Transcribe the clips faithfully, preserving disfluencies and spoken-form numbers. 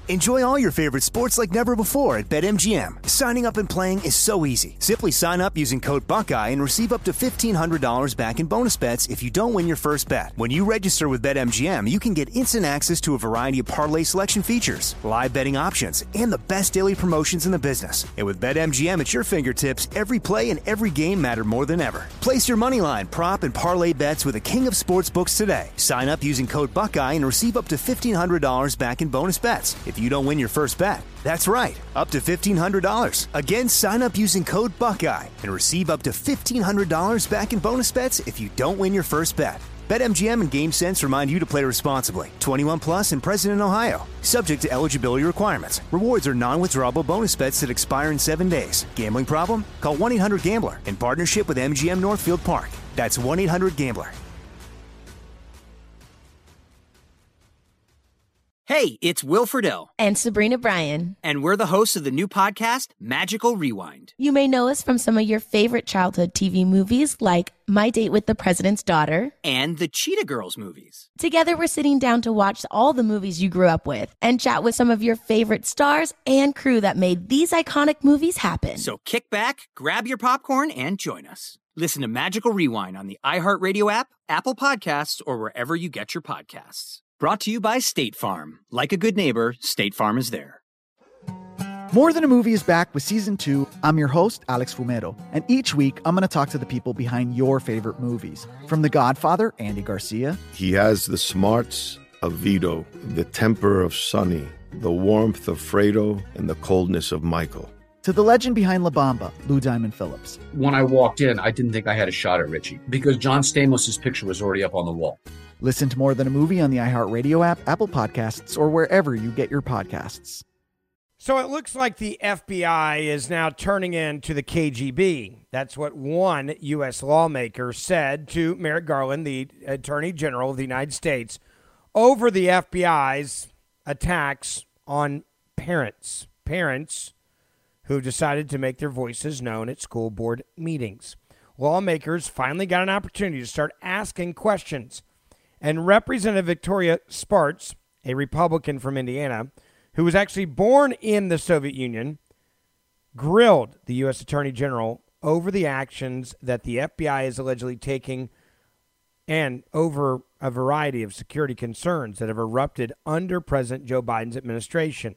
Enjoy all your favorite sports like never before at BetMGM. Signing up and playing is so easy. Simply sign up using code Buckeye and receive up to fifteen hundred dollars back in bonus bets if you don't win your first bet. When you register with BetMGM, you can get instant access to a variety of parlay selection features, live betting options, and the best daily promotions in the business. And with BetMGM at your fingertips, every play and every game matter more than ever. Place your moneyline, prop, and parlay bets with the king of sportsbooks today. Sign up using code Buckeye and receive up to fifteen hundred dollars back in bonus bets if you don't win your first bet. That's right, up to fifteen hundred dollars. Again, sign up using code Buckeye and receive up to fifteen hundred dollars back in bonus bets if you don't win your first bet. BetMGM and GameSense remind you to play responsibly. twenty-one plus and present in Ohio. Subject to eligibility requirements. Rewards are non-withdrawable bonus bets that expire in seven days. Gambling problem? Call one eight hundred gambler in partnership with M G M Northfield Park. That's one eight hundred gambler. Hey, it's Will Friedle. And Sabrina Bryan. And we're the hosts of the new podcast, Magical Rewind. You may know us from some of your favorite childhood T V movies like My Date with the President's Daughter. And the Cheetah Girls movies. Together, we're sitting down to watch all the movies you grew up with and chat with some of your favorite stars and crew that made these iconic movies happen. So kick back, grab your popcorn, and join us. Listen to Magical Rewind on the iHeartRadio app, Apple Podcasts, or wherever you get your podcasts. Brought to you by State Farm. Like a good neighbor, State Farm is there. More Than a Movie is back with season two. I'm your host, Alex Fumero, and each week I'm going to talk to the people behind your favorite movies. From The Godfather, Andy Garcia. He has the smarts of Vito, the temper of Sonny, the warmth of Fredo, and the coldness of Michael. To the legend behind La Bamba, Lou Diamond Phillips. When I walked in, I didn't think I had a shot at Richie because John Stamos' picture was already up on the wall. Listen to More Than a Movie on the iHeartRadio app, Apple Podcasts, or wherever you get your podcasts. So it looks like the F B I is now turning into the K G B. That's what one U S lawmaker said to Merrick Garland, the Attorney General of the United States, over the F B I's attacks on parents. Parents who decided to make their voices known at school board meetings. Lawmakers finally got an opportunity to start asking questions. And Representative Victoria Spartz, a Republican from Indiana, who was actually born in the Soviet Union, grilled the U S Attorney General over the actions that the F B I is allegedly taking and over a variety of security concerns that have erupted under President Joe Biden's administration.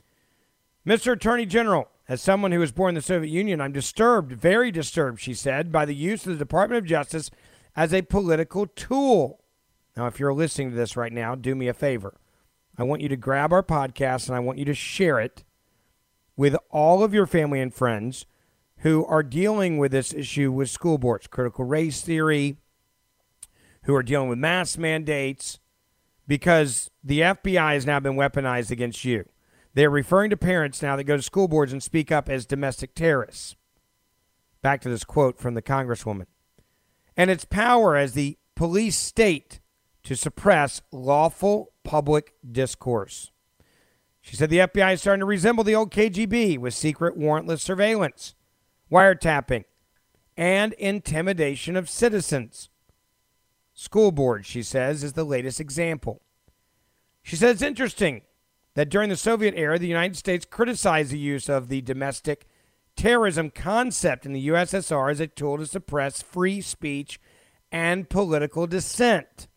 Mister Attorney General, as someone who was born in the Soviet Union, I'm disturbed, very disturbed, she said, by the use of the Department of Justice as a political tool. Now, if you're listening to this right now, do me a favor. I want you to grab our podcast and I want you to share it with all of your family and friends who are dealing with this issue with school boards, critical race theory, who are dealing with mask mandates, because the F B I has now been weaponized against you. They're referring to parents now that go to school boards and speak up as domestic terrorists. Back to this quote from the Congresswoman. And its power as the police state to suppress lawful public discourse. She said the F B I is starting to resemble the old K G B with secret warrantless surveillance, wiretapping, and intimidation of citizens. School board, she says, is the latest example. She said it's interesting that during the Soviet era, the United States criticized the use of the domestic terrorism concept in the U S S R as a tool to suppress free speech and political dissent.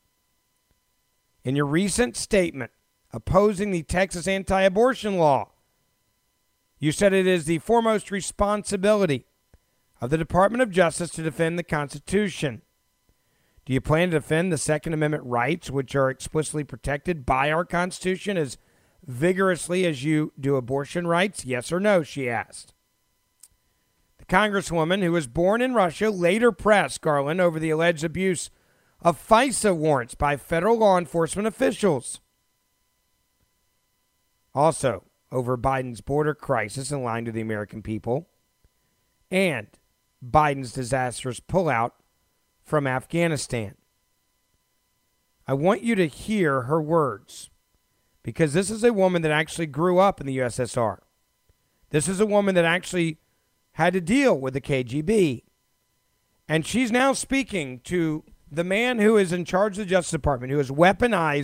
In your recent statement opposing the Texas anti-abortion law, you said it is the foremost responsibility of the Department of Justice to defend the Constitution. Do you plan to defend the Second Amendment rights, which are explicitly protected by our Constitution, as vigorously as you do abortion rights? Yes or no, she asked. The Congresswoman, who was born in Russia, later pressed Garland over the alleged abuse of FISA warrants by federal law enforcement officials. Also, over Biden's border crisis and lying to the American people, and Biden's disastrous pullout from Afghanistan. I want you to hear her words, because this is a woman that actually grew up in the U S S R. This is a woman that actually had to deal with the K G B. And she's now speaking to the man who is in charge of the Justice Department, who has weaponized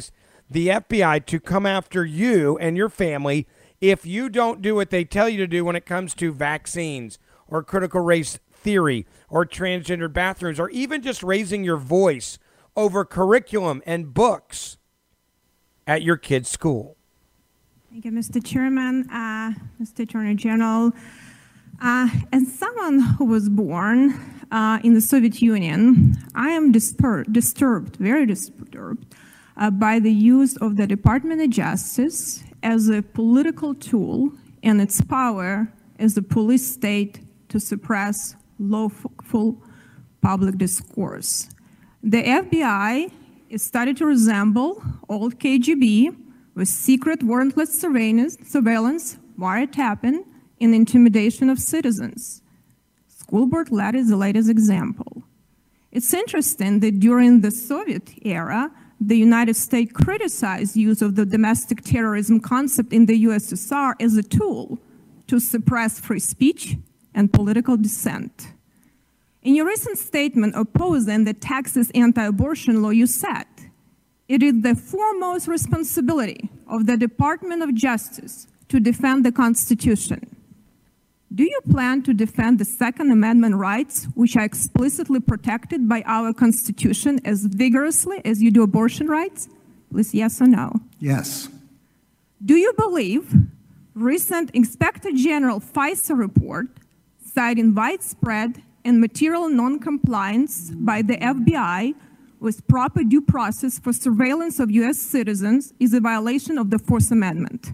the F B I to come after you and your family if you don't do what they tell you to do when it comes to vaccines or critical race theory or transgender bathrooms or even just raising your voice over curriculum and books at your kid's school. Thank you, Mister Chairman, uh, Mister Attorney General. Uh, as someone who was born uh, in the Soviet Union, I am disturbed, disturbed very disturbed, uh, by the use of the Department of Justice as a political tool and its power as a police state to suppress lawful public discourse. The F B I is starting to resemble old K G B with secret warrantless surveillance, surveillance wiretapping, and intimidation of citizens. School board lead is the latest example. It's interesting that during the Soviet era, the United States criticized use of the domestic terrorism concept in the U S S R as a tool to suppress free speech and political dissent. In your recent statement opposing the Texas anti-abortion law, you said, "It is the foremost responsibility of the Department of Justice to defend the Constitution." Do you plan to defend the Second Amendment rights, which are explicitly protected by our Constitution, as vigorously as you do abortion rights? Please, yes or no? Yes. Do you believe recent Inspector General FISA report citing widespread and material non-compliance by the F B I with proper due process for surveillance of U S citizens is a violation of the Fourth Amendment?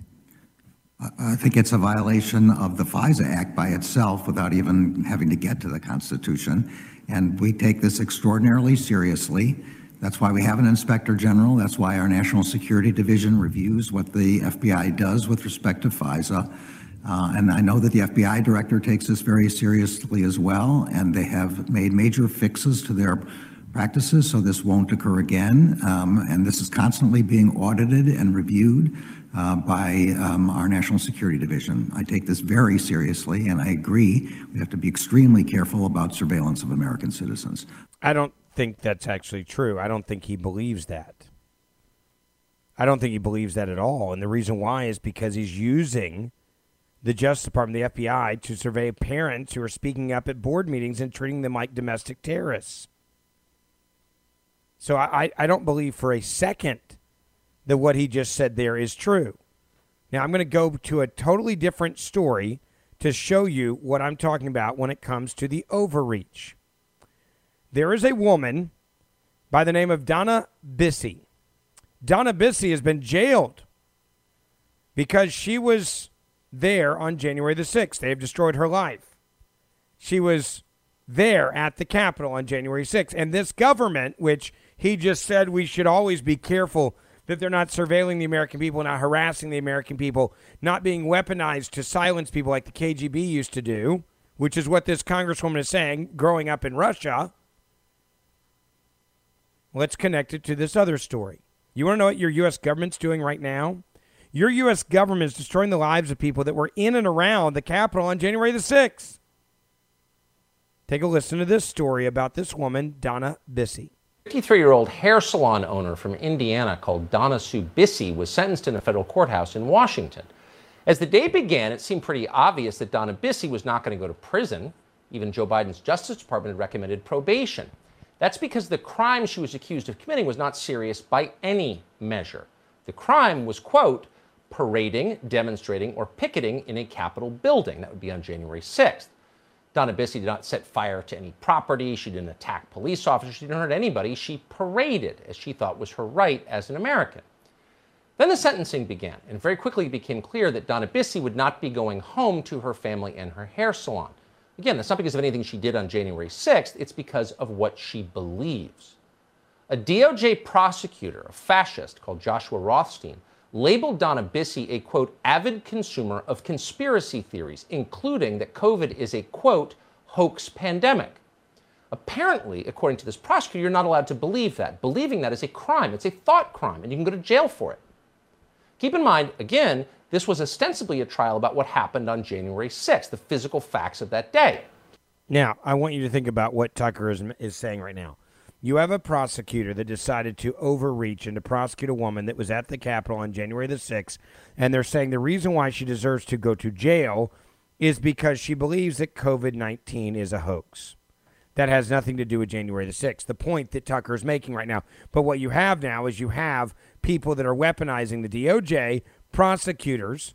I think it's a violation of the FISA Act by itself without even having to get to the Constitution. And we take this extraordinarily seriously. That's why we have an Inspector General. That's why our National Security Division reviews what the F B I does with respect to FISA. Uh, and I know that the F B I director takes this very seriously as well, and they have made major fixes to their practices so this won't occur again. Um, and this is constantly being audited and reviewed uh, by um, our National Security Division. I take this very seriously, and I agree we have to be extremely careful about surveillance of American citizens. I don't think that's actually true. I don't think he believes that. I don't think he believes that at all. And the reason why is because he's using the Justice Department, the F B I, to survey parents who are speaking up at board meetings and treating them like domestic terrorists. So I, I don't believe for a second that what he just said there is true. Now, I'm going to go to a totally different story to show you what I'm talking about when it comes to the overreach. There is a woman by the name of Donna Bissey. Donna Bissey has been jailed because she was there on January the sixth. They have destroyed her life. She was there at the Capitol on January sixth. And this government, which he just said we should always be careful that they're not surveilling the American people, not harassing the American people, not being weaponized to silence people like the K G B used to do, which is what this congresswoman is saying, growing up in Russia. Let's connect it to this other story. You want to know what your U S government's doing right now? Your U S government is destroying the lives of people that were in and around the Capitol on January the sixth. Take a listen to this story about this woman, Donna Bissey. fifty-three-year-old hair salon owner from Indiana called Donna Sue Bissey was sentenced in a federal courthouse in Washington. As the day began, it seemed pretty obvious that Donna Bissey was not going to go to prison. Even Joe Biden's Justice Department had recommended probation. That's because the crime she was accused of committing was not serious by any measure. The crime was, quote, parading, demonstrating, or picketing in a Capitol building. That would be on January sixth. Donna Bissey did not set fire to any property. She didn't attack police officers. She didn't hurt anybody. She paraded, as she thought was her right as an American. Then the sentencing began, and very quickly it became clear that Donna Bissey would not be going home to her family and her hair salon. Again, that's not because of anything she did on January sixth. It's because of what she believes. A D O J prosecutor, a fascist called Joshua Rothstein, labeled Donna Bissey a, quote, avid consumer of conspiracy theories, including that COVID is a, quote, hoax pandemic. Apparently, according to this prosecutor, you're not allowed to believe that. Believing that is a crime. It's a thought crime, and you can go to jail for it. Keep in mind, again, this was ostensibly a trial about what happened on January sixth, the physical facts of that day. Now, I want you to think about what Tucker is, is saying right now. You have a prosecutor that decided to overreach and to prosecute a woman that was at the Capitol on January the sixth, and they're saying the reason why she deserves to go to jail is because she believes that covid nineteen is a hoax. That has nothing to do with January the sixth, the point that Tucker is making right now. But what you have now is you have people that are weaponizing the D O J, prosecutors,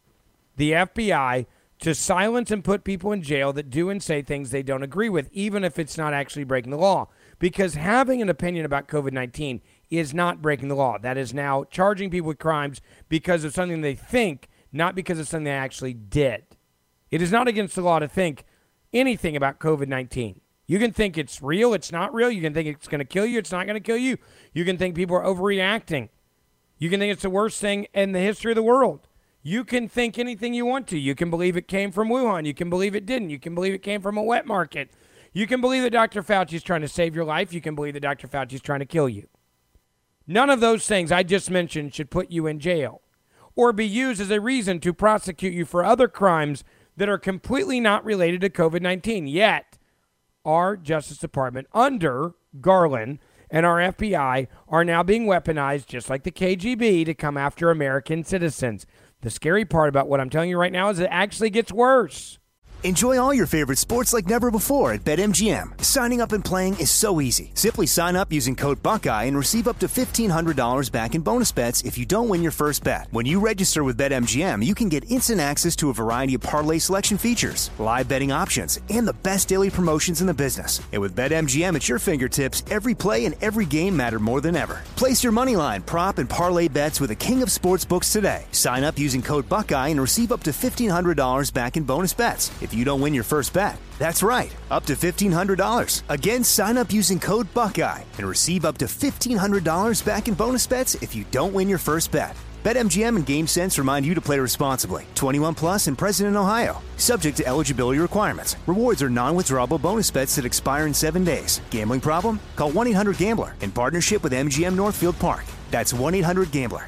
the F B I, to silence and put people in jail that do and say things they don't agree with, even if it's not actually breaking the law. Because having an opinion about covid nineteen is not breaking the law. That is now charging people with crimes because of something they think, not because of something they actually did. It is not against the law to think anything about covid nineteen. You can think it's real, it's not real. You can think it's going to kill you, it's not going to kill you. You can think people are overreacting. You can think it's the worst thing in the history of the world. You can think anything you want to. You can believe it came from Wuhan. You can believe it didn't. You can believe it came from a wet market. You can believe that Doctor Fauci is trying to save your life. You can believe that Doctor Fauci is trying to kill you. None of those things I just mentioned should put you in jail or be used as a reason to prosecute you for other crimes that are completely not related to covid nineteen. Yet, our Justice Department under Garland and our F B I are now being weaponized, just like the K G B, to come after American citizens. The scary part about what I'm telling you right now is it actually gets worse. Enjoy all your favorite sports like never before at BetMGM. Signing up and playing is so easy. Simply sign up using code Buckeye and receive up to fifteen hundred dollars back in bonus bets if you don't win your first bet. When you register with BetMGM, you can get instant access to a variety of parlay selection features, live betting options, and the best daily promotions in the business. And with BetMGM at your fingertips, every play and every game matter more than ever. Place your moneyline, prop, and parlay bets with the king of sportsbooks today. Sign up using code Buckeye and receive up to fifteen hundred dollars back in bonus bets if you don't win your first bet. That's right, up to fifteen hundred dollars. Again, sign up using code Buckeye and receive up to fifteen hundred dollars back in bonus bets if you don't win your first bet. BetMGM and GameSense remind you to play responsibly. twenty-one plus and present in Ohio. Subject to eligibility requirements. Rewards are non-withdrawable bonus bets that expire in seven days. Gambling problem? Call one eight hundred gambler in partnership with M G M Northfield Park. That's one eight hundred gambler.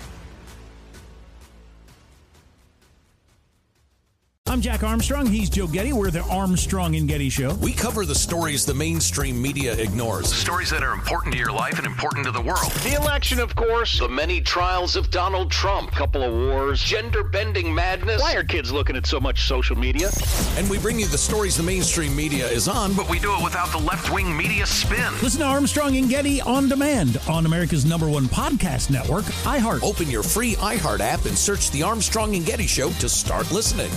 I'm Jack Armstrong. He's Joe Getty. We're the Armstrong and Getty Show. We cover the stories the mainstream media ignores. Stories that are important to your life and important to the world. The election, of course. The many trials of Donald Trump. Couple of wars. Gender-bending madness. Why are kids looking at so much social media? And we bring you the stories the mainstream media is on, but we do it without the left-wing media spin. Listen to Armstrong and Getty on demand on America's number one podcast network, iHeart. Open your free iHeart app and search The Armstrong and Getty Show to start listening.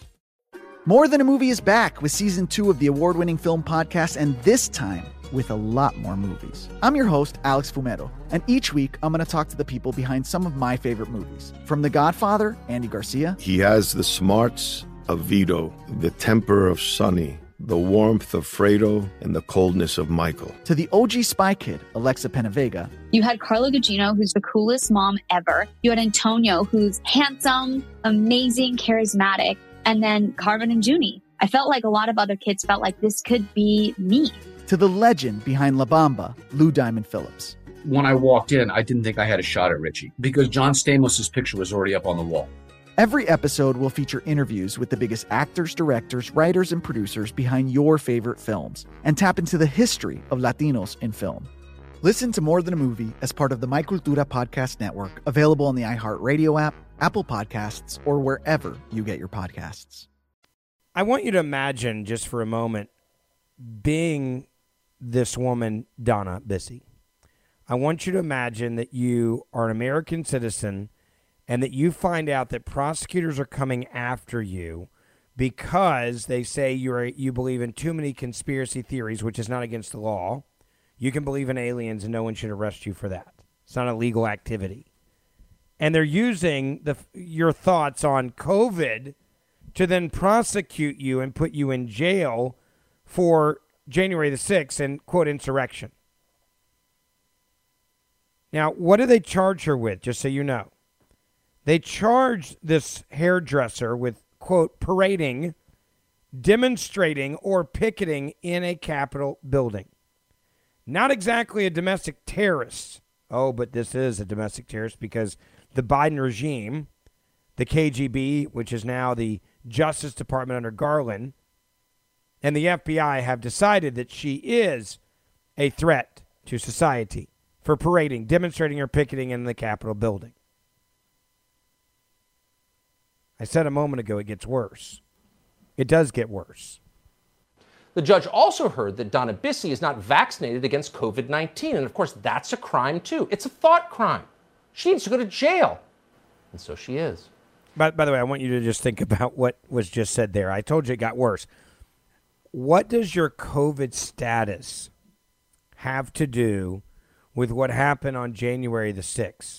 More Than a Movie is back with season two of the award-winning film podcast, and this time with a lot more movies. I'm your host, Alex Fumero, and each week I'm going to talk to the people behind some of my favorite movies. From The Godfather, Andy Garcia. He has the smarts of Vito, the temper of Sonny, the warmth of Fredo, and the coldness of Michael. To the O G Spy Kid, Alexa Penavega. You had Carla Gugino, who's the coolest mom ever. You had Antonio, who's handsome, amazing, charismatic. And then Carmen and Junie. I felt like a lot of other kids felt like this could be me. To the legend behind La Bamba, Lou Diamond Phillips. When I walked in, I didn't think I had a shot at Richie because John Stamos' picture was already up on the wall. Every episode will feature interviews with the biggest actors, directors, writers, and producers behind your favorite films and tap into the history of Latinos in film. Listen to More Than a Movie as part of the My Cultura podcast network, available on the iHeartRadio app, Apple Podcasts, or wherever you get your podcasts. I want you to imagine just for a moment being this woman, Donna Bissey. I want you to imagine that you are an American citizen and that you find out that prosecutors are coming after you because they say you're you believe in too many conspiracy theories, which is not against the law. You can believe in aliens and no one should arrest you for that. It's not a legal activity. And they're using the your thoughts on COVID to then prosecute you and put you in jail for January the sixth and, quote, insurrection. Now, what do they charge her with, just so you know? They charge this hairdresser with, quote, parading, demonstrating, or picketing in a Capitol building. Not exactly a domestic terrorist. Oh, but this is a domestic terrorist because the Biden regime, the K G B, which is now the Justice Department under Garland, and the F B I have decided that she is a threat to society for parading, demonstrating, or picketing in the Capitol building. I said a moment ago it gets worse. It does get worse. The judge also heard that Donna Bissey is not vaccinated against COVID nineteen. And of course, that's a crime too. It's a thought crime. She needs to go to jail. And so she is. By, by the way, I want you to just think about what was just said there. I told you it got worse. What does your COVID status have to do with what happened on January the sixth?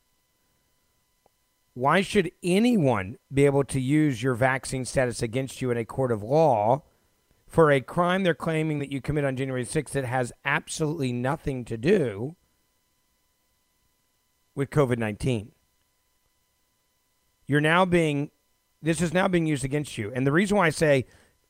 Why should anyone be able to use your vaccine status against you in a court of law for a crime they're claiming that you commit on January sixth that has absolutely nothing to do with COVID nineteen? You're now being, this is now being used against you. And the reason why I say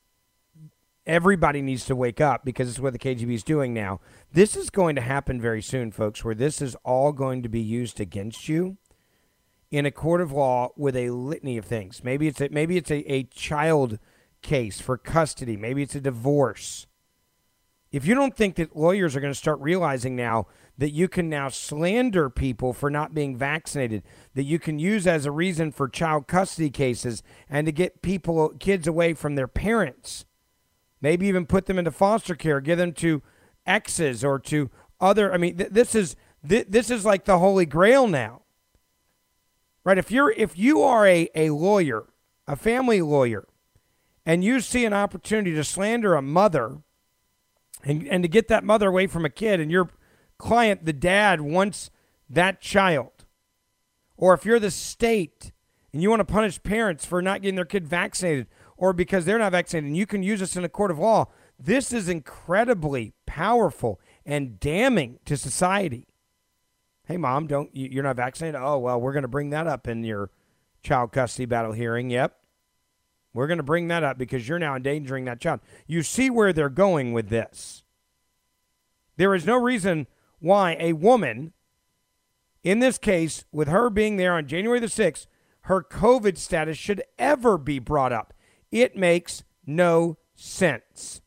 everybody needs to wake up, because it's what the K G B is doing now, this is going to happen very soon, folks, where this is all going to be used against you in a court of law with a litany of things. Maybe it's a, maybe it's a, a child case for custody. Maybe it's a divorce. If you don't think that lawyers are going to start realizing now that you can now slander people for not being vaccinated, that you can use as a reason for child custody cases and to get people, kids away from their parents, maybe even put them into foster care, give them to exes or to other, I mean, th- this is th- this is like the Holy Grail now. Right? If you're if you are a, a lawyer, a family lawyer, and you see an opportunity to slander a mother and, and to get that mother away from a kid, and your client, the dad, wants that child, or if you're the state and you want to punish parents for not getting their kid vaccinated or because they're not vaccinated, and you can use this in a court of law, this is incredibly powerful and damning to society. Hey, mom, don't you, you're not vaccinated? Oh, well, we're going to bring that up in your child custody battle hearing. Yep. We're going to bring that up because you're now endangering that child. You see where they're going with this. There is no reason why a woman, in this case, with her being there on January the sixth, her COVID status should ever be brought up. It makes no sense.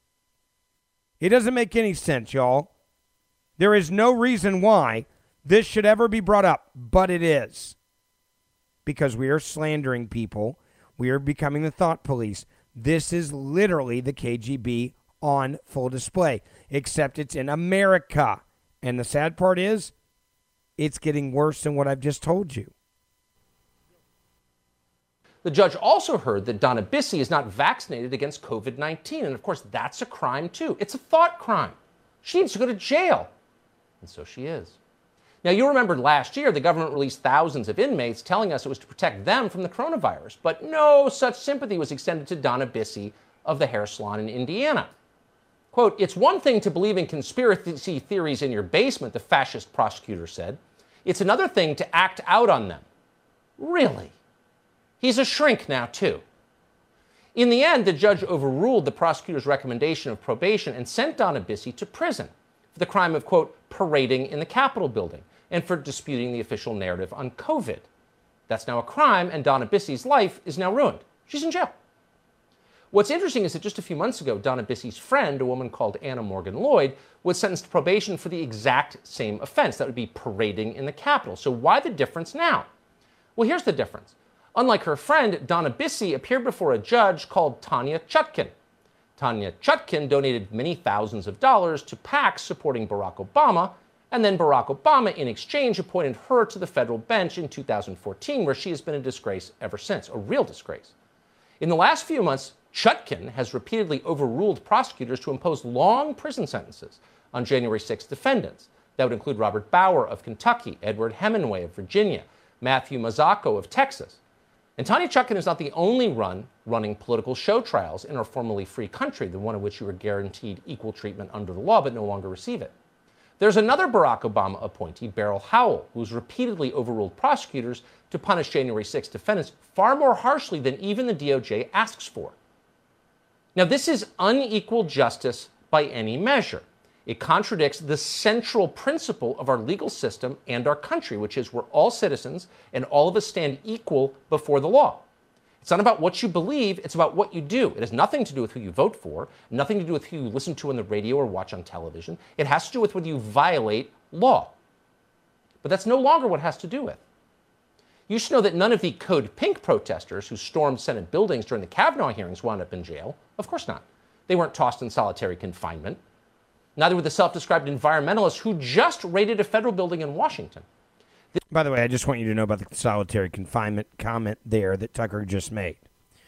It doesn't make any sense, y'all. There is no reason why this should ever be brought up, but it is. Because we are slandering people. We are becoming the thought police. This is literally the K G B on full display, except it's in America. And the sad part is, it's getting worse than what I've just told you. The judge also heard that Donna Bissey is not vaccinated against COVID nineteen. And of course, that's a crime too. It's a thought crime. She needs to go to jail. And so she is. Now, you remember last year, the government released thousands of inmates telling us it was to protect them from the coronavirus. But no such sympathy was extended to Donna Bissey of the hair salon in Indiana. Quote, "It's one thing to believe in conspiracy theories in your basement," the fascist prosecutor said. "It's another thing to act out on them." Really? He's a shrink now, too. In the end, the judge overruled the prosecutor's recommendation of probation and sent Donna Bissey to prison for the crime of, quote, parading in the Capitol building and for disputing the official narrative on COVID. That's now a crime, and Donna Bissey's life is now ruined. She's in jail. What's interesting is that just a few months ago, Donna Bissey's friend, a woman called Anna Morgan Lloyd, was sentenced to probation for the exact same offense. That would be parading in the Capitol. So why the difference now? Well, here's the difference. Unlike her friend, Donna Bissey appeared before a judge called Tanya Chutkan. Tanya Chutkan donated many thousands of dollars to PACs supporting Barack Obama, and then Barack Obama, in exchange, appointed her to the federal bench in two thousand fourteen, where she has been a disgrace ever since, a real disgrace. In the last few months, Chutkan has repeatedly overruled prosecutors to impose long prison sentences on January sixth defendants. That would include Robert Bauer of Kentucky, Edward Hemingway of Virginia, Matthew Mazzocco of Texas. And Tanya Chutkan is not the only run running political show trials in our formerly free country, the one in which you were guaranteed equal treatment under the law but no longer receive it. There's another Barack Obama appointee, Beryl Howell, who's repeatedly overruled prosecutors to punish January sixth defendants far more harshly than even the D O J asks for. Now, this is unequal justice by any measure. It contradicts the central principle of our legal system and our country, which is we're all citizens and all of us stand equal before the law. It's not about what you believe, it's about what you do. It has nothing to do with who you vote for, nothing to do with who you listen to on the radio or watch on television. It has to do with whether you violate law. But that's no longer what it has to do with. You should know that none of the Code Pink protesters who stormed Senate buildings during the Kavanaugh hearings wound up in jail. Of course not. They weren't tossed in solitary confinement. Neither were the self-described environmentalists who just raided a federal building in Washington. By the way, I just want you to know about the solitary confinement comment there that Tucker just made.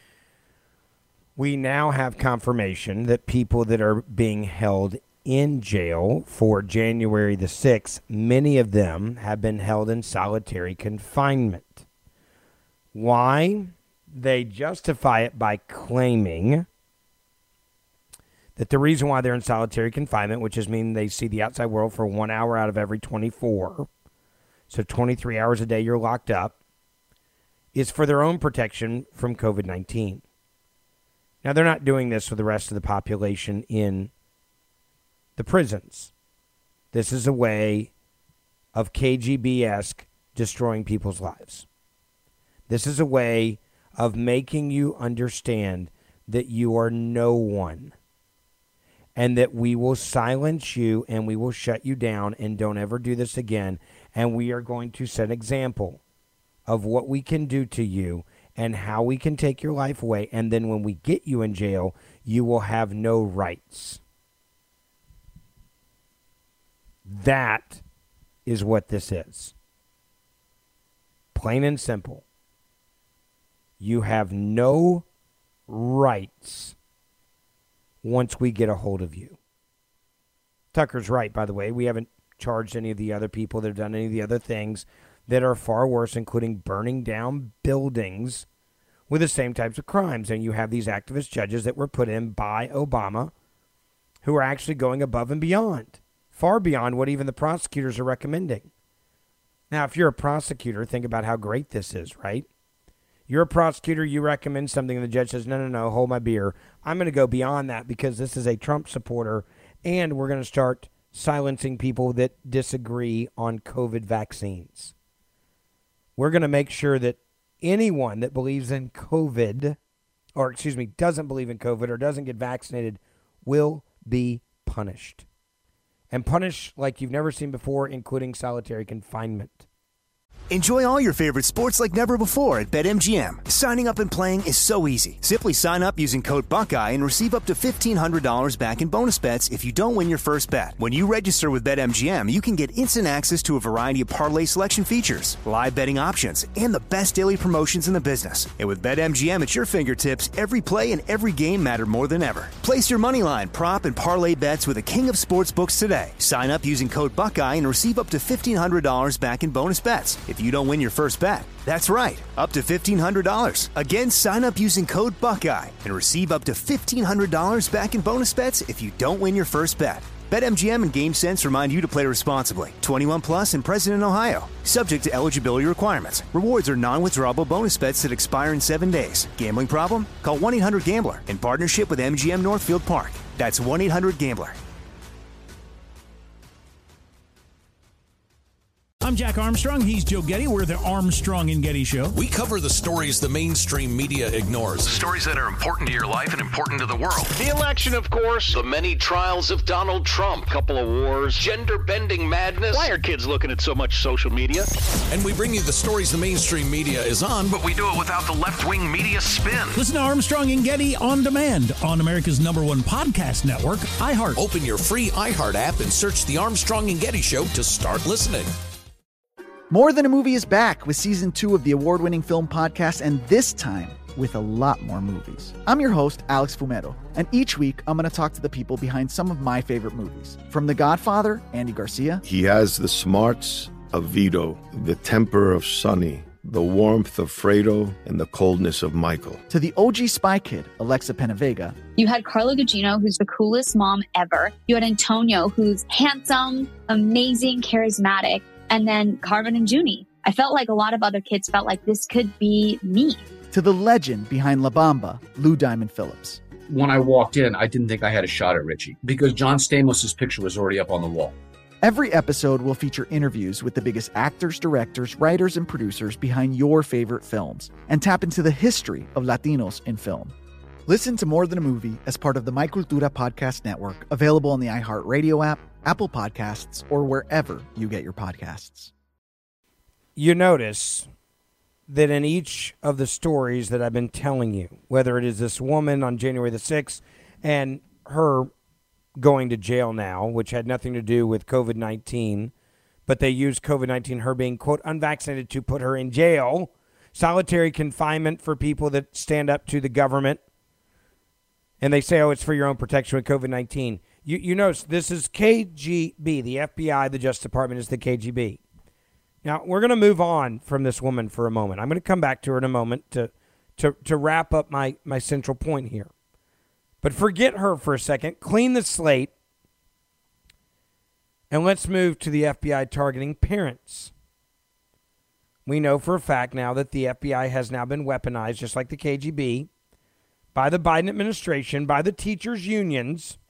We now have confirmation that people that are being held in jail for January the sixth, many of them have been held in solitary confinement. Why? They justify it by claiming that the reason why they're in solitary confinement, which is mean they see the outside world for one hour out of every twenty-four, so twenty-three hours a day you're locked up, is for their own protection from covid nineteen. Now, they're not doing this for the rest of the population in the prisons. This is a way of K G B-esque destroying people's lives. This is a way of making you understand that you are no one and that we will silence you and we will shut you down and don't ever do this again. And we are going to set an example of what we can do to you and how we can take your life away. And then when we get you in jail, you will have no rights. That is what this is. Plain and simple. You have no rights once we get a hold of you. Tucker's right, by the way. We haven't charged any of the other people that have done any of the other things that are far worse, including burning down buildings with the same types of crimes. And you have these activist judges that were put in by Obama who are actually going above and beyond, far beyond what even the prosecutors are recommending. Now, if you're a prosecutor, think about how great this is, right? You're a prosecutor, you recommend something, and the judge says, no, no, no, hold my beer. I'm going to go beyond that because this is a Trump supporter, and we're going to start silencing people that disagree on COVID vaccines. We're going to make sure that anyone that believes in COVID, or excuse me, doesn't believe in COVID or doesn't get vaccinated will be punished. And punished like you've never seen before, including solitary confinement. Enjoy all your favorite sports like never before at BetMGM. Signing up and playing is so easy. Simply sign up using code Buckeye and receive up to fifteen hundred dollars back in bonus bets if you don't win your first bet. When you register with BetMGM, you can get instant access to a variety of parlay selection features, live betting options, and the best daily promotions in the business. And with BetMGM at your fingertips, every play and every game matter more than ever. Place your moneyline, prop, and parlay bets with the king of sportsbooks today. Sign up using code Buckeye and receive up to fifteen hundred dollars back in bonus bets if you don't win your first bet. That's right, up to fifteen hundred dollars. Again, sign up using code Buckeye and receive up to fifteen hundred dollars back in bonus bets if you don't win your first bet. BetMGM and GameSense remind you to play responsibly. twenty-one plus and present in Ohio. Subject to eligibility requirements. Rewards are non-withdrawable bonus bets that expire in seven days. Gambling problem? Call one eight hundred gambler in partnership with M G M Northfield Park. That's one eight hundred gambler. I'm Jack Armstrong. He's Joe Getty. We're the Armstrong and Getty Show. We cover the stories the mainstream media ignores. Stories that are important to your life and important to the world. The election, of course. The many trials of Donald Trump. Couple of wars. Gender-bending madness. Why are kids looking at so much social media? And we bring you the stories the mainstream media is on, but we do it without the left-wing media spin. Listen to Armstrong and Getty on demand on America's number one podcast network, iHeart. Open your free iHeart app and search the Armstrong and Getty Show to start listening. More Than a Movie is back with season two of the award-winning film podcast, and this time with a lot more movies. I'm your host, Alex Fumero, and each week I'm going to talk to the people behind some of my favorite movies. From The Godfather, Andy Garcia. He has the smarts of Vito, the temper of Sonny, the warmth of Fredo, and the coldness of Michael. To the O G Spy Kid, Alexa Penavega. You had Carla Gugino, who's the coolest mom ever. You had Antonio, who's handsome, amazing, charismatic. And then Carmen and Junie. I felt like a lot of other kids felt like this could be me. To the legend behind La Bamba, Lou Diamond Phillips. When I walked in, I didn't think I had a shot at Richie because John Stamos' picture was already up on the wall. Every episode will feature interviews with the biggest actors, directors, writers, and producers behind your favorite films and tap into the history of Latinos in film. Listen to More Than a Movie as part of the My Cultura Podcast Network, available on the iHeartRadio app, Apple Podcasts, or wherever you get your podcasts. You notice that in each of the stories that I've been telling you, whether it is this woman on January the sixth and her going to jail now, which had nothing to do with COVID nineteen, but they used COVID nineteen, her being, quote, unvaccinated, to put her in jail, solitary confinement for people that stand up to the government, and they say, oh, it's for your own protection with COVID nineteen. You, you notice this is K G B, the F B I, the Justice Department is the K G B. Now, we're going to move on from this woman for a moment. I'm going to come back to her in a moment to to, to wrap up my, my central point here. But forget her for a second. Clean the slate. And let's move to the F B I targeting parents. We know for a fact now that the F B I has now been weaponized, just like the K G B, by the Biden administration, by the teachers' unions,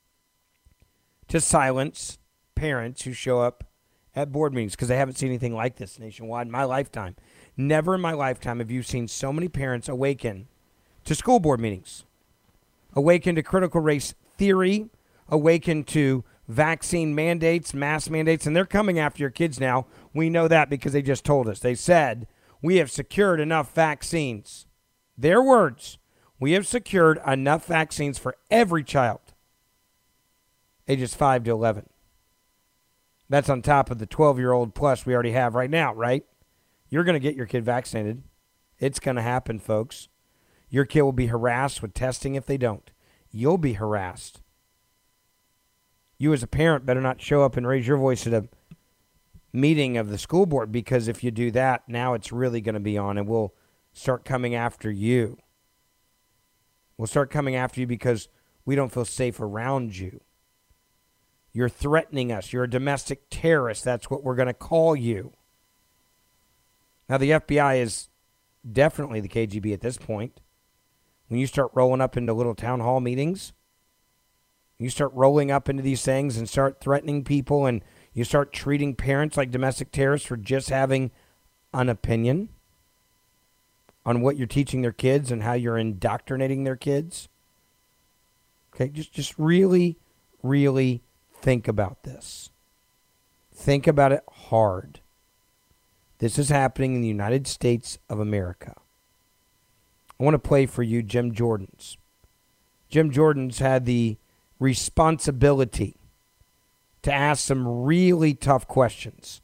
to silence parents who show up at board meetings, because they haven't seen anything like this nationwide in my lifetime. Never in my lifetime have you seen so many parents awaken to school board meetings, awaken to critical race theory, awaken to vaccine mandates, mask mandates, and they're coming after your kids now. We know that because they just told us. They said, we have secured enough vaccines. Their words, we have secured enough vaccines for every child, ages five to eleven. That's on top of the twelve-year-old plus we already have right now, right? You're going to get your kid vaccinated. It's going to happen, folks. Your kid will be harassed with testing if they don't. You'll be harassed. You as a parent better not show up and raise your voice at a meeting of the school board, because if you do that, now it's really going to be on, and we'll start coming after you. We'll start coming after you because we don't feel safe around you. You're threatening us. You're a domestic terrorist. That's what we're going to call you. Now, the F B I is definitely the K G B at this point. When you start rolling up into little town hall meetings, you start rolling up into these things and start threatening people, and you start treating parents like domestic terrorists for just having an opinion on what you're teaching their kids and how you're indoctrinating their kids. Okay, just, just really, really think about this. Think about it hard. This is happening in the United States of America. I want to play for you Jim Jordan's. Jim Jordan's had the responsibility to ask some really tough questions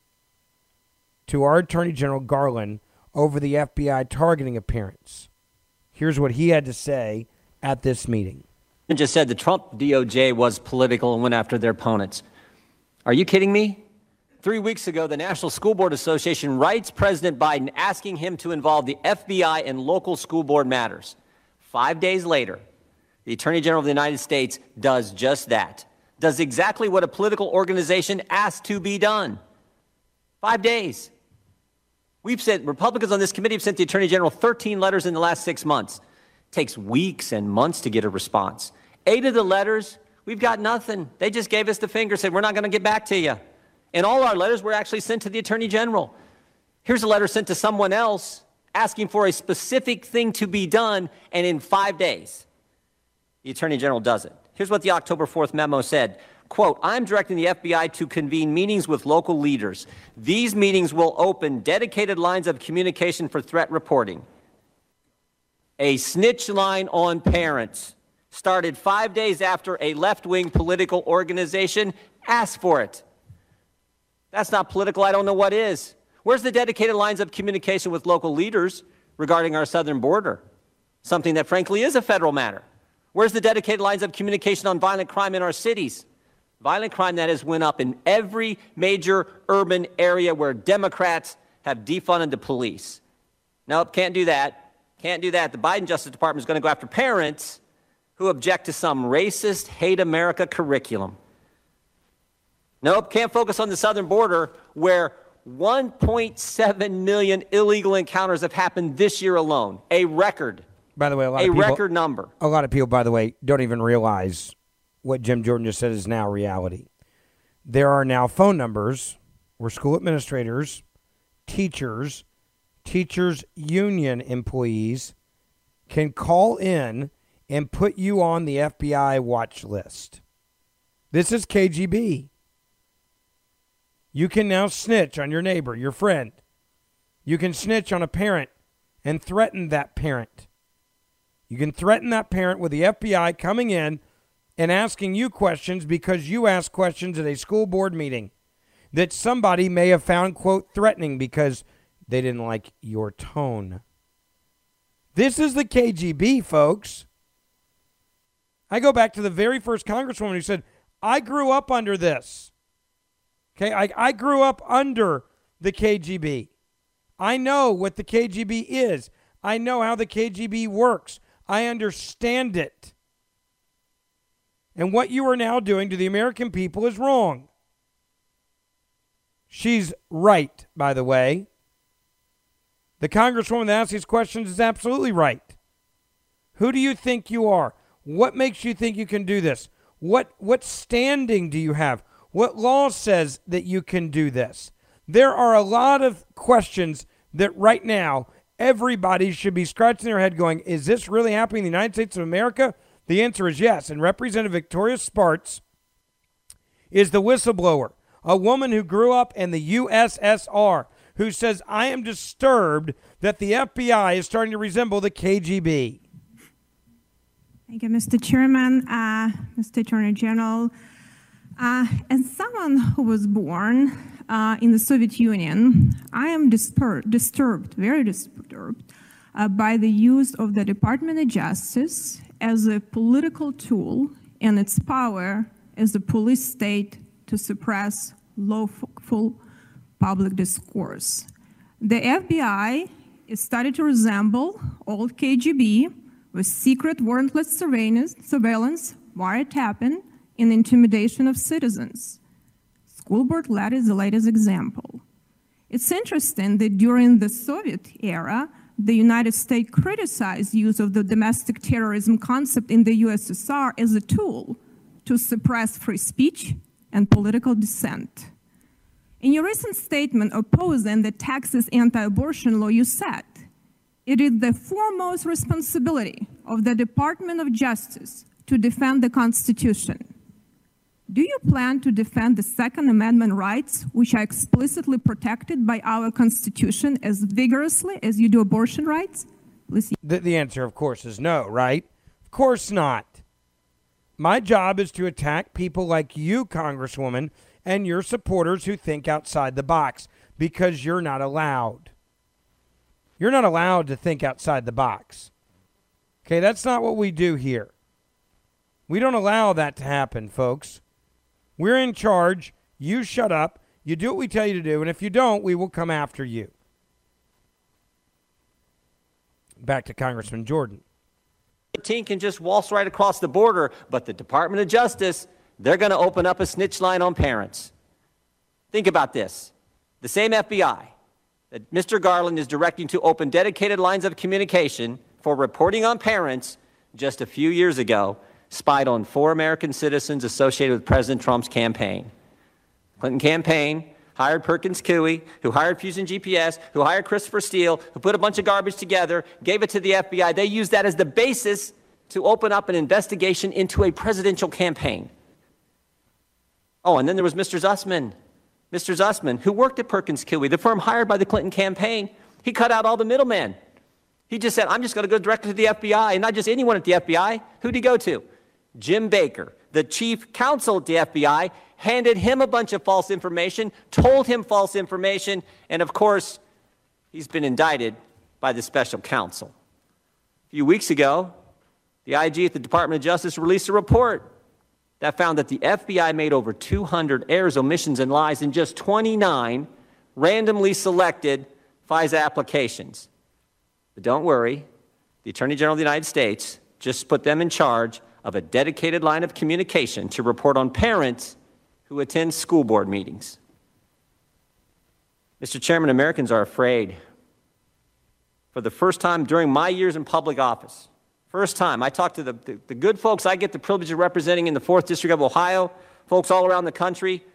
to our Attorney General Garland over the F B I targeting of parents. Here's what he had to say at this meeting. And just said the Trump D O J was political and went after their opponents. Are you kidding me? Three weeks ago, the National School Board Association writes President Biden asking him to involve the F B I in local school board matters. Five days later, the Attorney General of the United States does just that. Does exactly what a political organization asked to be done. Five days. We've sent, Republicans on this committee have sent the Attorney General thirteen letters in the last six months. Takes weeks and months to get a response. Eight of the letters, we've got nothing. They just gave us the finger, said, we're not going to get back to you. And all our letters were actually sent to the Attorney General. Here's a letter sent to someone else asking for a specific thing to be done, and in five days, the Attorney General does it. Here's what the October fourth memo said. Quote, I'm directing the F B I to convene meetings with local leaders. These meetings will open dedicated lines of communication for threat reporting. A snitch line on parents started five days after a left-wing political organization asked for it. That's not political. I don't know what is. Where's the dedicated lines of communication with local leaders regarding our southern border? Something that, frankly, is a federal matter. Where's the dedicated lines of communication on violent crime in our cities? Violent crime that has went up in every major urban area where Democrats have defunded the police. Nope, can't do that. Can't do that. The Biden Justice Department is going to go after parents who object to some racist, hate America curriculum. Nope, can't focus on the southern border where one point seven million illegal encounters have happened this year alone. A record. By the way, a lot a of people, record number. A lot of people, by the way, don't even realize what Jim Jordan just said is now reality. there are now phone numbers where school administrators, teachers, teachers union employees can call in and put you on the F B I watch list. This is K G B. You can now snitch on your neighbor, your friend. You can snitch on a parent and threaten that parent. You can threaten that parent with the F B I coming in and asking you questions because you asked questions at a school board meeting that somebody may have found, quote, threatening because they didn't like your tone. This is the K G B, folks. I go back to the very first congresswoman who said, I grew up under this. Okay, I, I grew up under the K G B. I know what the K G B is. I know how the K G B works. I understand it. And what you are now doing to the American people is wrong. She's right, by the way. The congresswoman that asks these questions is absolutely right. Who do you think you are? What makes you think you can do this? What what standing do you have? What law says that you can do this? There are a lot of questions that right now everybody should be scratching their head going, is this really happening in the United States of America? The answer is yes. And Representative Victoria Spartz is the whistleblower, a woman who grew up in the U S S R, who says, I am disturbed that the F B I is starting to resemble the K G B. Thank you, Mister Chairman, uh, Mister Attorney General. Uh, as someone who was born uh, in the Soviet Union, I am disturbed, disturbed very disturbed, uh, by the use of the Department of Justice as a political tool and its power as a police state to suppress lawful public discourse. The F B I is starting to resemble old K G B with secret warrantless surveillance, surveillance, wiretapping, and intimidation of citizens. School board lead is the latest example. It's interesting that during the Soviet era, the United States criticized use of the domestic terrorism concept in the U S S R as a tool to suppress free speech and political dissent. In your recent statement opposing the Texas anti-abortion law, you said, it is the foremost responsibility of the Department of Justice to defend the Constitution. Do you plan to defend the Second Amendment rights, which are explicitly protected by our Constitution, as vigorously as you do abortion rights? Please. The, the answer, of course, is no, right? Of course not. My job is to attack people like you, Congresswoman, and your supporters who think outside the box, because you're not allowed. You're not allowed to think outside the box. Okay, that's not what we do here. We don't allow that to happen, folks. We're in charge. You shut up. You do what we tell you to do, and if you don't, we will come after you. Back to Congressman Jordan. eighteen can just waltz right across the border, but the Department of Justice, they're going to open up a snitch line on parents. Think about this. The same F B I that Mister Garland is directing to open dedicated lines of communication for reporting on parents just a few years ago spied on four American citizens associated with President Trump's campaign. Clinton campaign hired Perkins Coie, who hired Fusion G P S, who hired Christopher Steele, who put a bunch of garbage together, gave it to the F B I. They used that as the basis to open up an investigation into a presidential campaign. Oh, and then there was Mister Zussman. Mister Zussman, who worked at Perkins Coie, the firm hired by the Clinton campaign. He cut out all the middlemen. He just said, I'm just going to go directly to the F B I, and not just anyone at the F B I. Who'd he go to? Jim Baker, the chief counsel at the F B I, handed him a bunch of false information, told him false information, and of course, he's been indicted by the special counsel. A few weeks ago, the I G at the Department of Justice released a report that found that the F B I made over two hundred errors, omissions, and lies in just twenty-nine randomly selected FISA applications. But don't worry, the Attorney General of the United States just put them in charge of a dedicated line of communication to report on parents who attend school board meetings. Mister Chairman, Americans are afraid. For the first time during my years in public office, first time, I talked to the, the, the good folks I get the privilege of representing in the fourth District of Ohio, folks all around the country.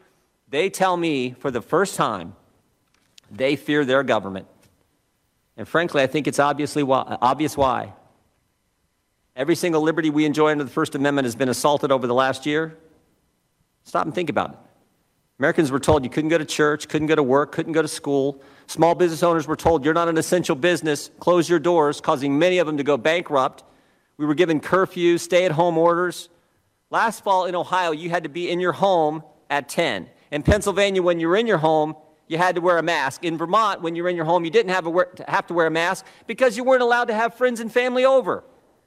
They tell me for the first time they fear their government. And frankly, I think it's obviously why, obvious why. Every single liberty we enjoy under the First Amendment has been assaulted over the last year. Stop and think about it. Americans were told you couldn't go to church, couldn't go to work, couldn't go to school. Small business owners were told you're not an essential business, close your doors, causing many of them to go bankrupt. We were given curfews, stay-at-home orders. Last fall in Ohio, you had to be in your home at ten. In Pennsylvania, when you were in your home, you had to wear a mask. In Vermont, when you were in your home, you didn't have, a, have to wear a mask because you weren't allowed to have friends and family over.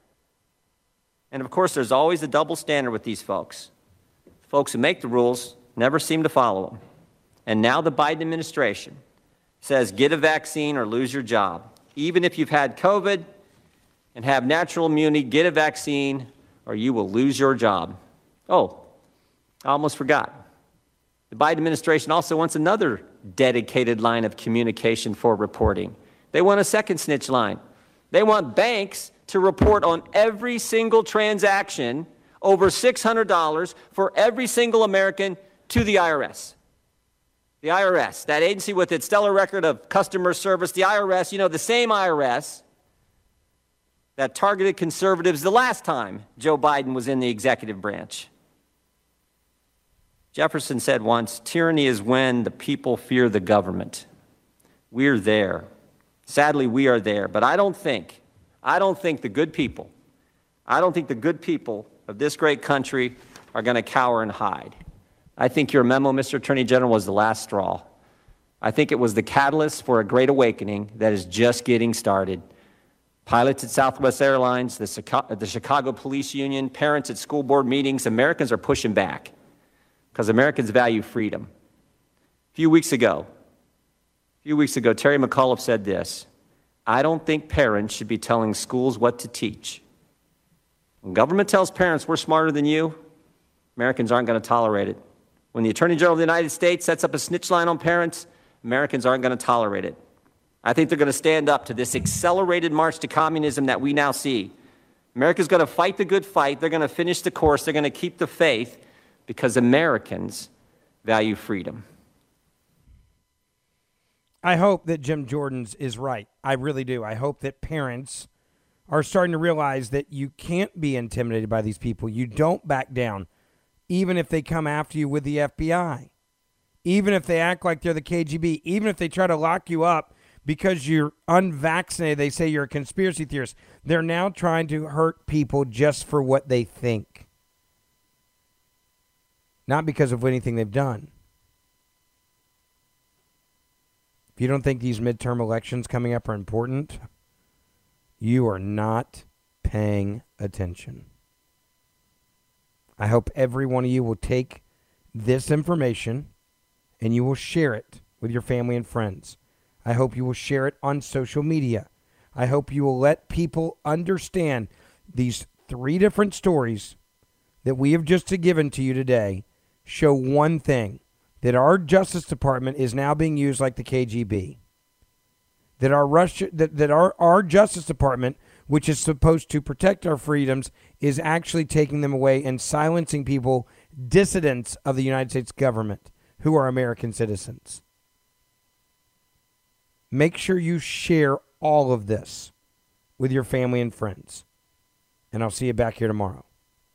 And of course, there's always a double standard with these folks. Folks who make the rules never seem to follow them. And now the Biden administration says get a vaccine or lose your job. Even if you've had COVID and have natural immunity, get a vaccine or you will lose your job. Oh, I almost forgot. The Biden administration also wants another dedicated line of communication for reporting. They want a second snitch line. They want banks to report on every single transaction over six hundred dollars for every single American to the I R S. The I R S, that agency with its stellar record of customer service, the I R S, you know, the same I R S that targeted conservatives the last time Joe Biden was in the executive branch. Jefferson said once, tyranny is when the people fear the government. We're there. Sadly, we are there. But I don't think, I don't think the good people, I don't think the good people of this great country are going to cower and hide. I think your memo, Mister Attorney General, was the last straw. I think it was the catalyst for a great awakening that is just getting started. Pilots at Southwest Airlines, the Chicago, the Chicago Police Union, parents at school board meetings, Americans are pushing back because Americans value freedom. A few weeks ago, a few weeks ago, Terry McAuliffe said this: I don't think parents should be telling schools what to teach. When government tells parents we're smarter than you, Americans aren't going to tolerate it. When the Attorney General of the United States sets up a snitch line on parents, Americans aren't going to tolerate it. I think they're going to stand up to this accelerated march to communism that we now see. America's going to fight the good fight. They're going to finish the course. They're going to keep the faith because Americans value freedom. I hope that Jim Jordan's is right. I really do. I hope that parents are starting to realize that you can't be intimidated by these people. You don't back down, even if they come after you with the F B I, even if they act like they're the K G B, even if they try to lock you up because you're unvaccinated. They say you're a conspiracy theorist. They're now trying to hurt people just for what they think, not because of anything they've done. If you don't think these midterm elections coming up are important, you are not paying attention. I hope every one of you will take this information and you will share it with your family and friends. I hope you will share it on social media. I hope you will let people understand these three different stories that we have just given to you today show one thing, that our Justice Department is now being used like the K G B. That our Russia, that, that our, our Justice Department, which is supposed to protect our freedoms, is actually taking them away and silencing people, dissidents of the United States government, who are American citizens. Make sure you share all of this with your family and friends. And I'll see you back here tomorrow.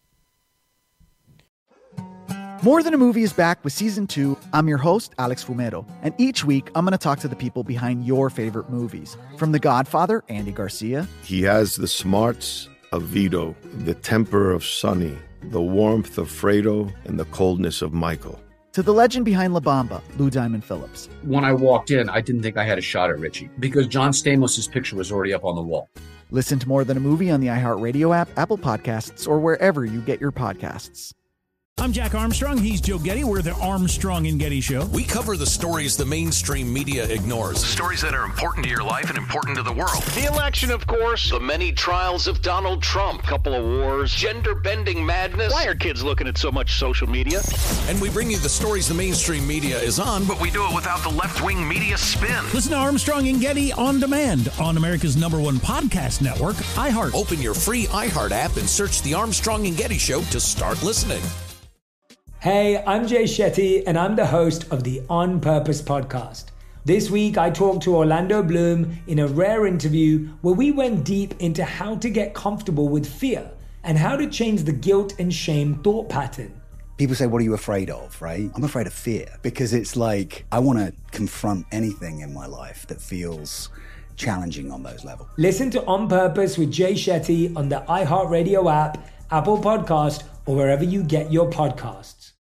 More Than a Movie is back with season two. I'm your host, Alex Fumero, and each week I'm going to talk to the people behind your favorite movies. From The Godfather, Andy Garcia. He has the smarts of Vito, the temper of Sonny, the warmth of Fredo, and the coldness of Michael. To the legend behind La Bamba, Lou Diamond Phillips. When I walked in, I didn't think I had a shot at Richie because John Stamos' picture was already up on the wall. Listen to More Than a Movie on the iHeartRadio app, Apple Podcasts, or wherever you get your podcasts. I'm Jack Armstrong. He's Joe Getty. We're the Armstrong and Getty Show. We cover the stories the mainstream media ignores. Stories that are important to your life and important to the world. The election, of course. The many trials of Donald Trump. Couple of wars. Gender-bending madness. Why are kids looking at so much social media? And we bring you the stories the mainstream media is on, but we do it without the left-wing media spin. Listen to Armstrong and Getty on demand on America's number one podcast network, iHeart. Open your free iHeart app and search the Armstrong and Getty Show to start listening. Hey, I'm Jay Shetty, and I'm the host of the On Purpose podcast. This week, I talked to Orlando Bloom in a rare interview where we went deep into how to get comfortable with fear and how to change the guilt and shame thought pattern. People say, what are you afraid of, right? I'm afraid of fear because it's like I want to confront anything in my life that feels challenging on those levels. Listen to On Purpose with Jay Shetty on the iHeartRadio app, Apple Podcast, or wherever you get your podcast.